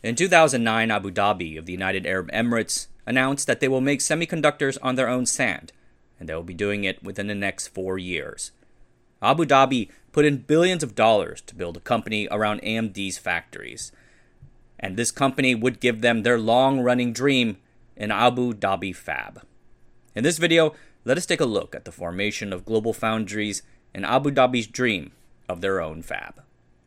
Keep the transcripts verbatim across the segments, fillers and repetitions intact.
In two thousand nine, Abu Dhabi of the United Arab Emirates announced that they will make semiconductors on their own sand, and they will be doing it within the next four years. Abu Dhabi put in billions of dollars to build a company around A M D's factories, and this company would give them their long-running dream, an Abu Dhabi fab. In this video, let us take a look at the formation of GlobalFoundries and Abu Dhabi's dream of their own fab.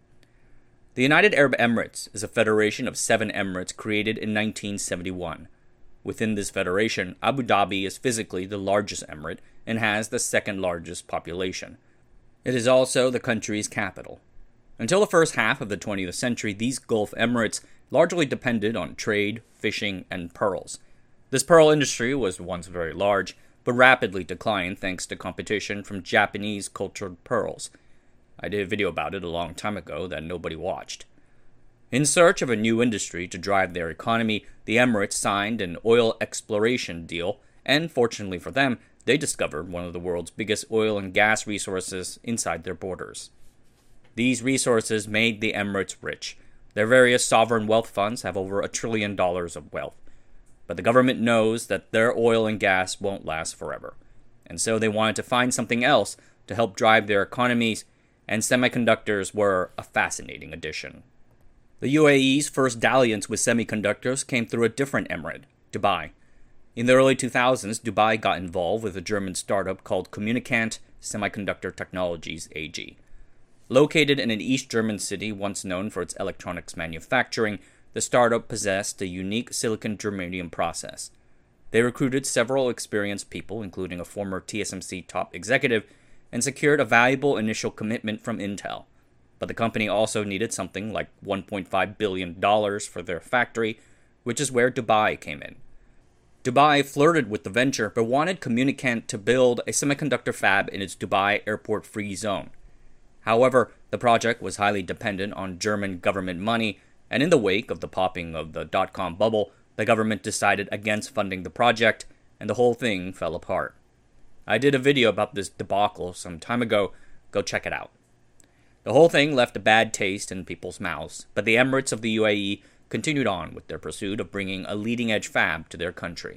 The United Arab Emirates is a federation of seven emirates created in nineteen seventy-one. Within this federation, Abu Dhabi is physically the largest emirate and has the second largest population. It is also the country's capital. Until the first half of the twentieth century, these Gulf emirates largely depended on trade, fishing, and pearls. This pearl industry was once very large, but rapidly declined thanks to competition from Japanese cultured pearls. I did a video about it a long time ago that nobody watched. In search of a new industry to drive their economy, the Emirates signed an oil exploration deal, and fortunately for them, they discovered one of the world's biggest oil and gas resources inside their borders. These resources made the Emirates rich. Their various sovereign wealth funds have over a trillion dollars of wealth. But the government knows that their oil and gas won't last forever, and so they wanted to find something else to help drive their economies, and semiconductors were a fascinating addition. The U A E's first dalliance with semiconductors came through a different emirate, Dubai. In the early two thousands, Dubai got involved with a German startup called Communicant Semiconductor Technologies A G. Located in an East German city once known for its electronics manufacturing, the startup possessed a unique silicon germanium process. They recruited several experienced people, including a former T S M C top executive, and secured a valuable initial commitment from Intel. But the company also needed something like one point five billion dollars for their factory, which is where Dubai came in. Dubai flirted with the venture, but wanted Communicant to build a semiconductor fab in its Dubai airport-free zone. However, the project was highly dependent on German government money, and in the wake of the popping of the dot-com bubble, the government decided against funding the project, and the whole thing fell apart. I did a video about this debacle some time ago. Go check it out. The whole thing left a bad taste in people's mouths, but the Emirates of the U A E continued on with their pursuit of bringing a leading-edge fab to their country.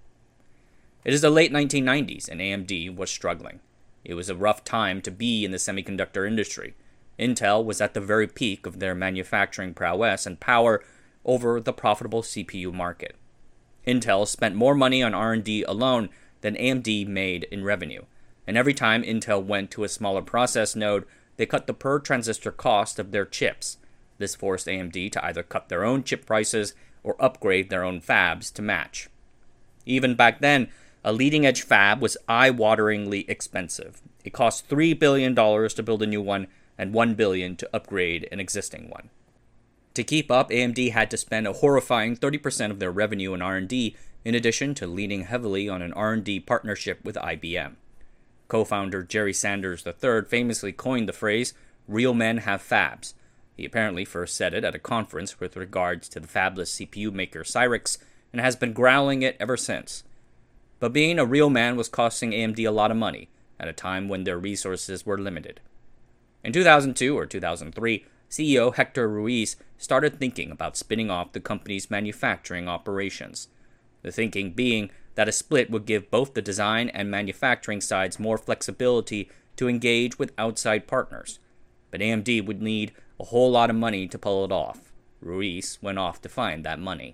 It is the late nineteen nineties, and A M D was struggling. It was a rough time to be in the semiconductor industry. Intel was at the very peak of their manufacturing prowess and power over the profitable C P U market. Intel spent more money on R and D alone than A M D made in revenue, and every time Intel went to a smaller process node, they cut the per transistor cost of their chips. This forced A M D to either cut their own chip prices or upgrade their own fabs to match. Even back then, a leading-edge fab was eye-wateringly expensive. It cost three billion dollars to build a new one and one billion dollars to upgrade an existing one. To keep up, A M D had to spend a horrifying thirty percent of their revenue in R and D, in addition to leaning heavily on an R and D partnership with I B M. Co-founder Jerry Sanders the third famously coined the phrase, "Real men have fabs." He apparently first said it at a conference with regards to the fabless C P U maker Cyrix, and has been growling it ever since. But being a real man was costing A M D a lot of money, at a time when their resources were limited. In two thousand two or two thousand three, C E O Hector Ruiz started thinking about spinning off the company's manufacturing operations. The thinking being that a split would give both the design and manufacturing sides more flexibility to engage with outside partners. But A M D would need a whole lot of money to pull it off. Ruiz went off to find that money.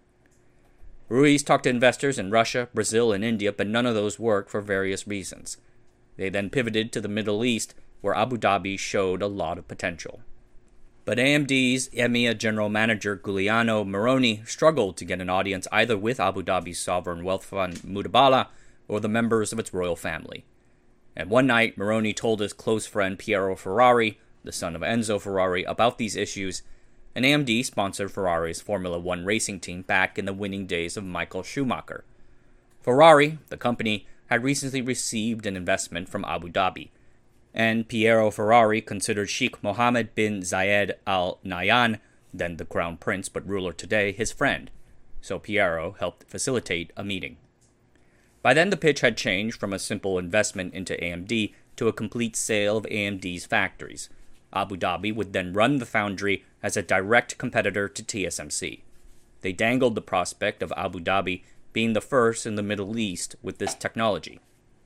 Ruiz talked to investors in Russia, Brazil, and India, but none of those worked for various reasons. They then pivoted to the Middle East, where Abu Dhabi showed a lot of potential. But A M D's E M E A general manager Giuliano Moroni struggled to get an audience either with Abu Dhabi's sovereign wealth fund Mubadala or the members of its royal family. And one night, Moroni told his close friend Piero Ferrari, the son of Enzo Ferrari, about these issues, and A M D sponsored Ferrari's Formula One racing team back in the winning days of Michael Schumacher. Ferrari, the company, had recently received an investment from Abu Dhabi, and Piero Ferrari considered Sheikh Mohammed bin Zayed Al Nahyan, then the crown prince but ruler today, his friend, so Piero helped facilitate a meeting. By then the pitch had changed from a simple investment into A M D to a complete sale of A M D's factories. Abu Dhabi would then run the foundry as a direct competitor to T S M C. They dangled the prospect of Abu Dhabi being the first in the Middle East with this technology.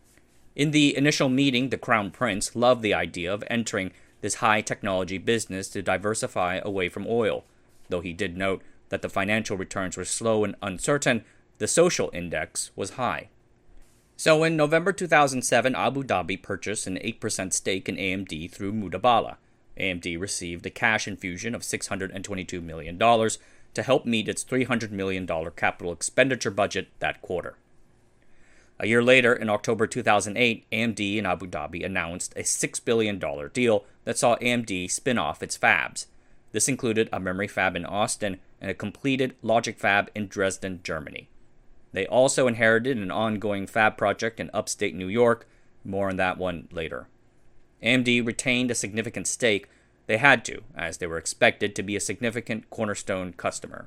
In the initial meeting, the Crown Prince loved the idea of entering this high-technology business to diversify away from oil. Though he did note that the financial returns were slow and uncertain, the social index was high. So in November two thousand seven, Abu Dhabi purchased an eight percent stake in A M D through Mubadala. A M D received a cash infusion of six hundred twenty-two million dollars to help meet its three hundred million dollars capital expenditure budget that quarter. A year later, in October two thousand eight, A M D and Abu Dhabi announced a six billion dollars deal that saw A M D spin off its fabs. This included a memory fab in Austin and a completed logic fab in Dresden, Germany. They also inherited an ongoing fab project in upstate New York. More on that one later. A M D retained a significant stake. They had to, as they were expected to be a significant cornerstone customer.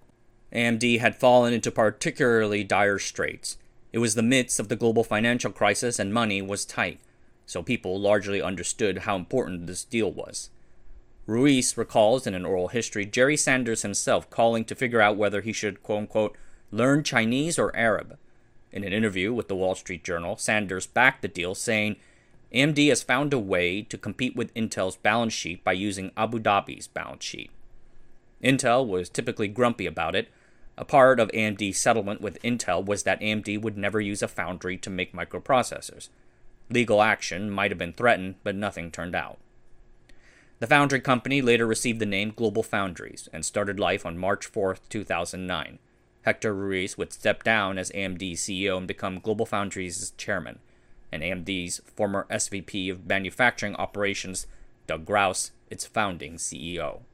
A M D had fallen into particularly dire straits. It was the midst of the global financial crisis and money was tight, so people largely understood how important this deal was. Ruiz recalls in an oral history Jerry Sanders himself calling to figure out whether he should, quote-unquote, learn Chinese or Arab. In an interview with the Wall Street Journal, Sanders backed the deal, saying, A M D has found a way to compete with Intel's balance sheet by using Abu Dhabi's balance sheet. Intel was typically grumpy about it. A part of A M D's settlement with Intel was that A M D would never use a foundry to make microprocessors. Legal action might have been threatened, but nothing turned out. The foundry company later received the name Global Foundries and started life on March fourth, two thousand nine. Hector Ruiz would step down as A M D's C E O and become Global Foundries' chairman, and A M D's former S V P of Manufacturing Operations, Doug Grouse, its founding C E O.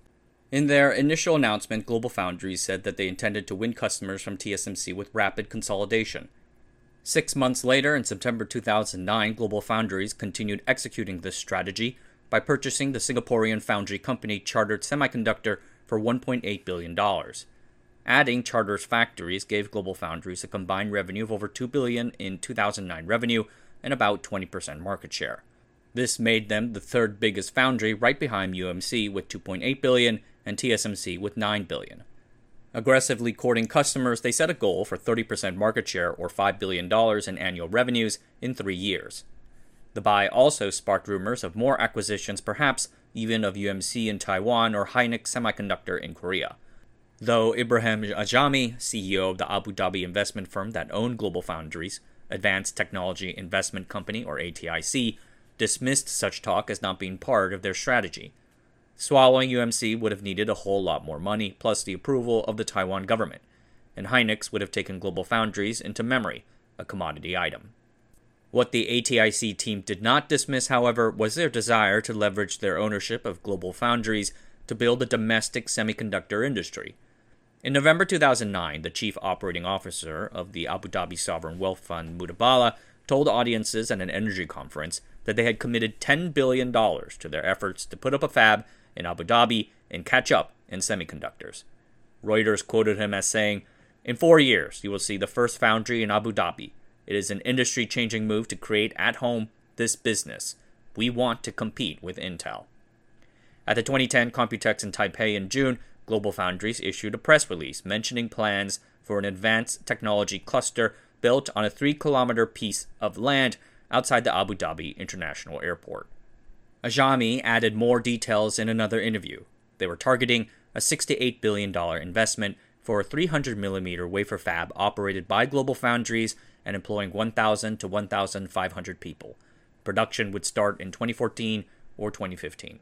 In their initial announcement, Global Foundries said that they intended to win customers from T S M C with rapid consolidation. Six months later, in September two thousand nine, Global Foundries continued executing this strategy by purchasing the Singaporean foundry company Chartered Semiconductor for one point eight billion dollars. Adding Charter's factories gave Global Foundries a combined revenue of over two billion dollars in two thousand nine revenue and about twenty percent market share. This made them the third biggest foundry, right behind U M C with two point eight billion dollars and T S M C with nine billion dollars. Aggressively courting customers, they set a goal for thirty percent market share or five billion dollars in annual revenues in three years. The buy also sparked rumors of more acquisitions, perhaps even of U M C in Taiwan or Hynix Semiconductor in Korea. Though Ibrahim Ajami, C E O of the Abu Dhabi investment firm that owned Global Foundries, Advanced Technology Investment Company or A T I C, dismissed such talk as not being part of their strategy. Swallowing U M C would have needed a whole lot more money, plus the approval of the Taiwan government, and Hynix would have taken Global Foundries into memory, a commodity item. What the A T I C team did not dismiss, however, was their desire to leverage their ownership of Global Foundries to build a domestic semiconductor industry. In November two thousand nine, the chief operating officer of the Abu Dhabi Sovereign Wealth Fund, Mubadala, told audiences at an energy conference that they had committed ten billion dollars to their efforts to put up a fab in Abu Dhabi and catch up in semiconductors. Reuters quoted him as saying, "In four years, you will see the first foundry in Abu Dhabi. It is an industry-changing move to create at home this business. We want to compete with Intel." At the twenty ten Computex in Taipei in June, Global Foundries issued a press release mentioning plans for an advanced technology cluster built on a three-kilometer piece of land outside the Abu Dhabi International Airport. Ajami added more details in another interview. They were targeting a sixty-eight billion dollars investment for a three hundred millimeter wafer fab operated by Global Foundries and employing one thousand to one thousand five hundred people. Production would start in twenty fourteen or twenty fifteen.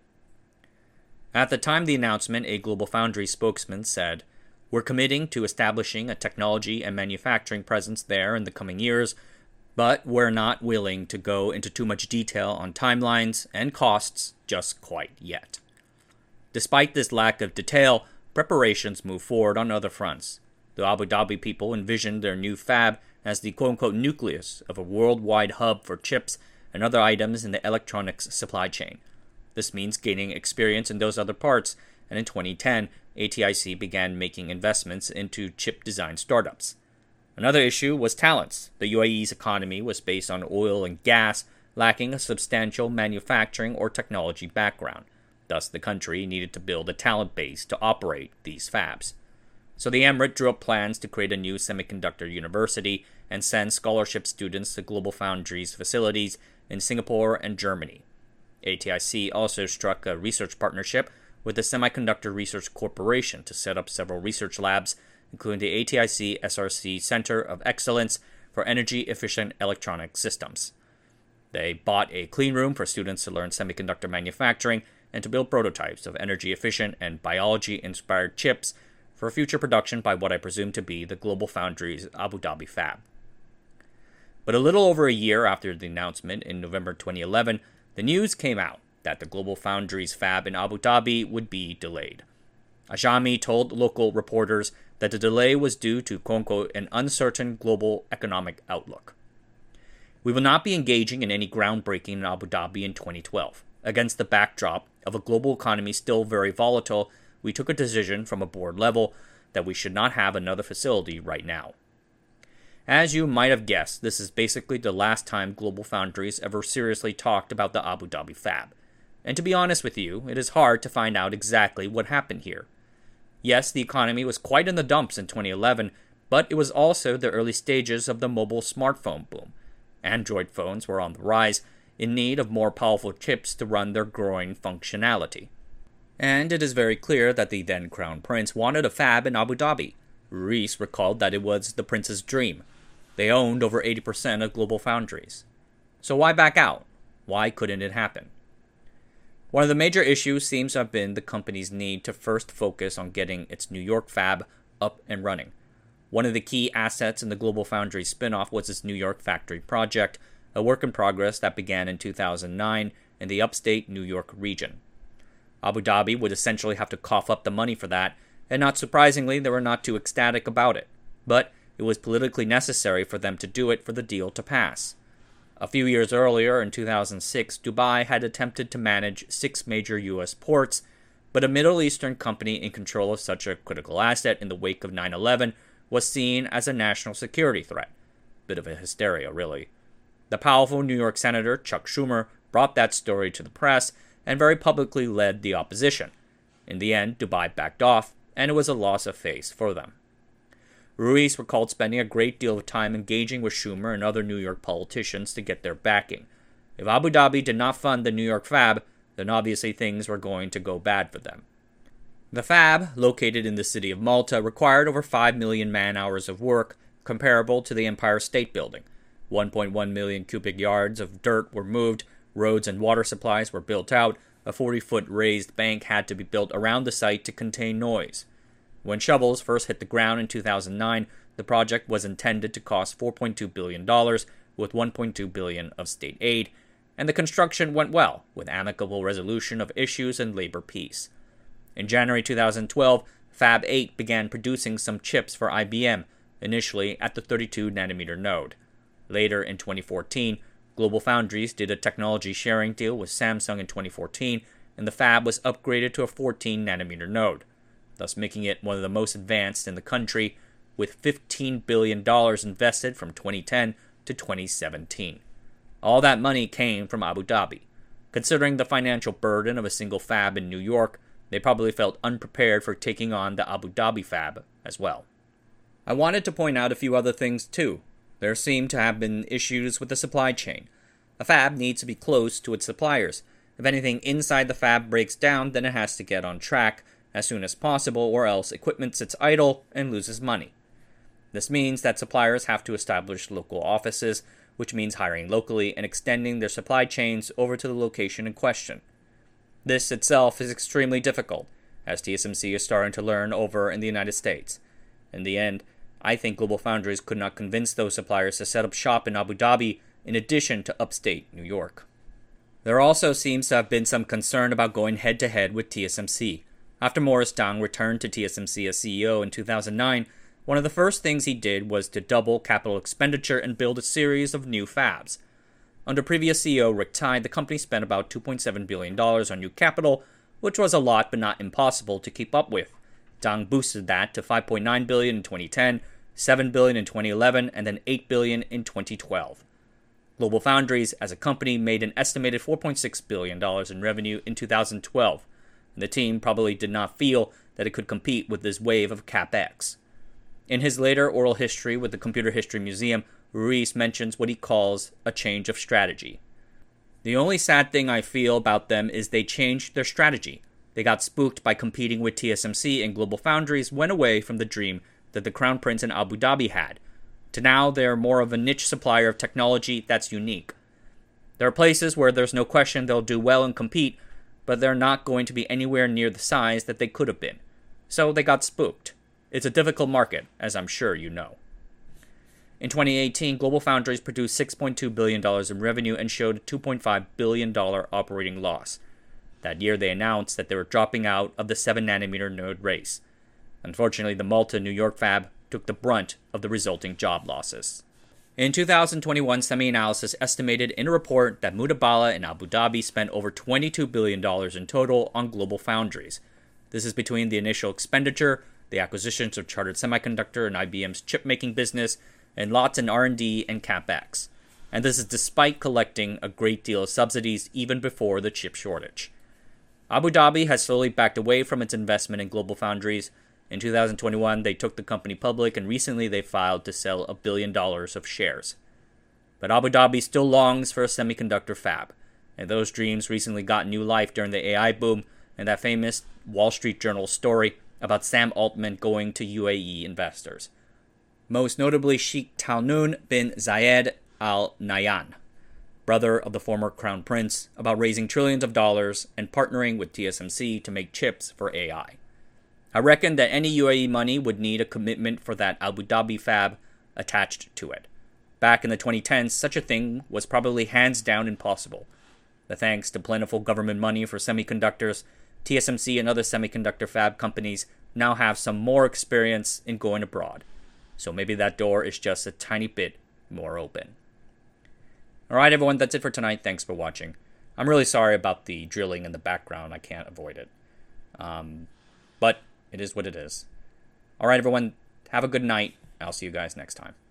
At the time of the announcement, a Global Foundries spokesman said, "We're committing to establishing a technology and manufacturing presence there in the coming years, but we're not willing to go into too much detail on timelines and costs just quite yet." Despite this lack of detail, preparations move forward on other fronts. The Abu Dhabi people envisioned their new fab as the quote-unquote nucleus of a worldwide hub for chips and other items in the electronics supply chain. This means gaining experience in those other parts, and in twenty ten, A T I C began making investments into chip design startups. Another issue was talents. The U A E's economy was based on oil and gas, lacking a substantial manufacturing or technology background. Thus, the country needed to build a talent base to operate these fabs. So the emirate drew up plans to create a new semiconductor university and send scholarship students to GlobalFoundries facilities in Singapore and Germany. A T I C also struck a research partnership with the Semiconductor Research Corporation to set up several research labs, including the A T I C S R C Center of Excellence for Energy-Efficient Electronic Systems. They bought a clean room for students to learn semiconductor manufacturing and to build prototypes of energy-efficient and biology-inspired chips for future production by what I presume to be the GlobalFoundries Abu Dhabi fab. But a little over a year after the announcement in November twenty eleven, the news came out that the GlobalFoundries fab in Abu Dhabi would be delayed. Ajami told local reporters that the delay was due to, quote-unquote, an uncertain global economic outlook. We will not be engaging in any groundbreaking in Abu Dhabi in twenty twelve. Against the backdrop of a global economy still very volatile, we took a decision from a board level that we should not have another facility right now. As you might have guessed, this is basically the last time GlobalFoundries ever seriously talked about the Abu Dhabi fab. And to be honest with you, it is hard to find out exactly what happened here. Yes, the economy was quite in the dumps in twenty eleven, but it was also the early stages of the mobile smartphone boom. Android phones were on the rise, in need of more powerful chips to run their growing functionality. And it is very clear that the then Crown Prince wanted a fab in Abu Dhabi. Ruiz recalled that it was the prince's dream. They owned over eighty percent of GlobalFoundries. So why back out? Why couldn't it happen? One of the major issues seems to have been the company's need to first focus on getting its New York fab up and running. One of the key assets in the GlobalFoundries spin-off was its New York factory project, a work in progress that began in two thousand nine in the upstate New York region. Abu Dhabi would essentially have to cough up the money for that, and not surprisingly, they were not too ecstatic about it. But it was politically necessary for them to do it for the deal to pass. A few years earlier, in two thousand six, Dubai had attempted to manage six major U S ports, but a Middle Eastern company in control of such a critical asset in the wake of nine eleven was seen as a national security threat. Bit of a hysteria, really. The powerful New York Senator Chuck Schumer brought that story to the press and very publicly led the opposition. In the end, Dubai backed off, and it was a loss of face for them. Ruiz recalled spending a great deal of time engaging with Schumer and other New York politicians to get their backing. If Abu Dhabi did not fund the New York fab, then obviously things were going to go bad for them. The fab, located in the city of Malta, required over five million man-hours of work, comparable to the Empire State Building. one point one million cubic yards of dirt were moved, roads and water supplies were built out, a forty-foot raised bank had to be built around the site to contain noise. When shovels first hit the ground in two thousand nine, the project was intended to cost four point two billion dollars, with one point two billion dollars of state aid, and the construction went well, with amicable resolution of issues and labor peace. In January two thousand twelve, Fab eight began producing some chips for I B M, initially at the thirty-two nanometer node. Later in twenty fourteen, GlobalFoundries did a technology sharing deal with Samsung in twenty fourteen, and the fab was upgraded to a fourteen nanometer node, thus making it one of the most advanced in the country, with fifteen billion dollars invested from twenty ten to twenty seventeen. All that money came from Abu Dhabi. Considering the financial burden of a single fab in New York, they probably felt unprepared for taking on the Abu Dhabi fab as well. I wanted to point out a few other things too. There seem to have been issues with the supply chain. A fab needs to be close to its suppliers. If anything inside the fab breaks down, then it has to get on track as soon as possible, or else equipment sits idle and loses money. This means that suppliers have to establish local offices, which means hiring locally and extending their supply chains over to the location in question. This itself is extremely difficult, as T S M C is starting to learn over in the United States. In the end, I think GlobalFoundries could not convince those suppliers to set up shop in Abu Dhabi in addition to upstate New York. There also seems to have been some concern about going head-to-head with T S M C. After Morris Dang returned to T S M C as C E O in two thousand nine, one of the first things he did was to double capital expenditure and build a series of new fabs. Under previous C E O Rick Tye, the company spent about two point seven billion dollars on new capital, which was a lot but not impossible to keep up with. Dang boosted that to five point nine billion dollars in twenty ten, seven billion dollars in twenty eleven, and then eight billion dollars in twenty twelve. GlobalFoundries, as a company, made an estimated four point six billion dollars in revenue in two thousand twelve, and the team probably did not feel that it could compete with this wave of CapEx. In his later oral history with the Computer History Museum, Ruiz mentions what he calls a change of strategy. The only sad thing I feel about them is they changed their strategy. They got spooked by competing with T S M C, and GlobalFoundries went away from the dream that the Crown Prince in Abu Dhabi had, to now they're more of a niche supplier of technology that's unique. There are places where there's no question they'll do well and compete, but they're not going to be anywhere near the size that they could have been. So they got spooked. It's a difficult market, as I'm sure you know. In twenty eighteen, GlobalFoundries produced six point two billion dollars in revenue and showed a two point five billion dollars operating loss. That year, they announced that they were dropping out of the seven nanometer node race. Unfortunately, the Malta, New York fab took the brunt of the resulting job losses. In two thousand twenty-one, SemiAnalysis estimated in a report that Mubadala in Abu Dhabi spent over twenty-two billion dollars in total on GlobalFoundries. This is between the initial expenditure, the acquisitions of Chartered Semiconductor and I B M's chip-making business, and lots in R and D and CapEx. And this is despite collecting a great deal of subsidies even before the chip shortage. Abu Dhabi has slowly backed away from its investment in GlobalFoundries. In two thousand twenty-one, they took the company public, and recently they filed to sell a billion dollars of shares. But Abu Dhabi still longs for a semiconductor fab, and those dreams recently got new life during the A I boom and that famous Wall Street Journal story about Sam Altman going to U A E investors. Most notably Sheikh Tahnoon bin Zayed Al Nahyan, brother of the former crown prince, about raising trillions of dollars and partnering with T S M C to make chips for A I. I reckon that any U A E money would need a commitment for that Abu Dhabi fab attached to it. Back in the twenty tens, such a thing was probably hands down impossible. But thanks to plentiful government money for semiconductors, T S M C and other semiconductor fab companies now have some more experience in going abroad. So maybe that door is just a tiny bit more open. Alright everyone, that's it for tonight. Thanks for watching. I'm really sorry about the drilling in the background. I can't avoid it. Um, but it is what it is. Alright everyone, have a good night. I'll see you guys next time.